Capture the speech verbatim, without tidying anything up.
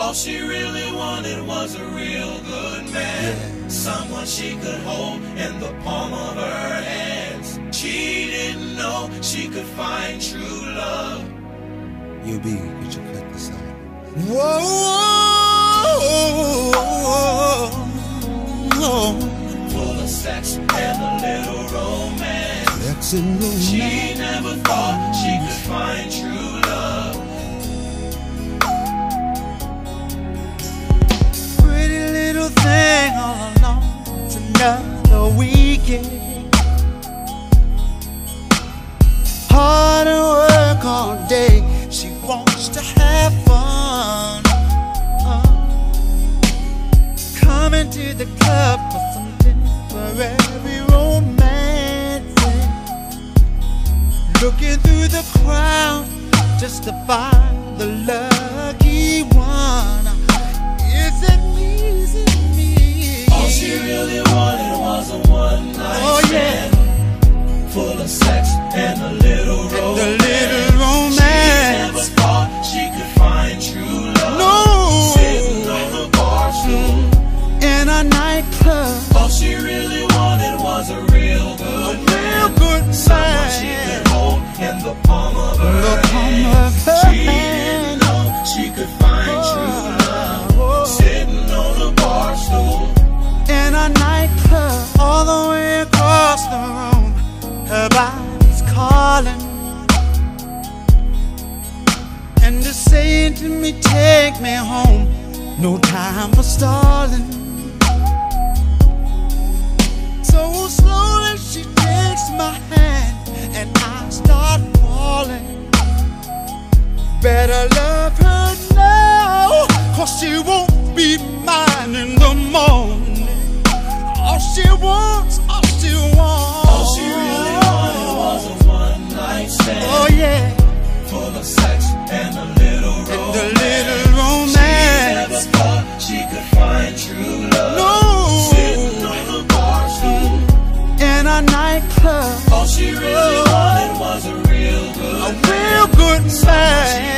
All she really wanted was a real good man, yeah. Someone she could hold in the palm of her hands. She didn't know she could find true love. U B, could you cut this out? Whoa, whoa, whoa, whoa. Full of sex and a little romance. Sex and romance. She never thought she could find true love. Pretty little thing all alone. It's another weekend. Hard to work all day. She wants to have fun. uh, Coming to the club for some temporary romance. Looking through the crowd just to find the lucky one. Is it me, is it me? All she really wanted was a one night oh, stand, yeah. Full of sex and a little romance, and a little romance. She never thought she could find true love. No. Sitting on a bar stool in a nightclub. All she really wanted was a real good a man, real good someone she could hold in the palm of her the hand. Palm of her she didn't know she could find oh. true love. Oh. Sitting on a bar stool in a nightclub, all the way across the room. Her body's calling and just saying to me, take me home. No time for stalling. So slowly she takes my hand and I start falling. Better love her now, cause she won't be mine in the morning. All she wants, all she wants, all she really wanted was a one night stand. Oh yeah, full of sex and a little romance, and a little romance. She never thought she could find true love. No. Sitting on a bar stool in a nightclub. All she really oh. wanted was a real good, a real good man.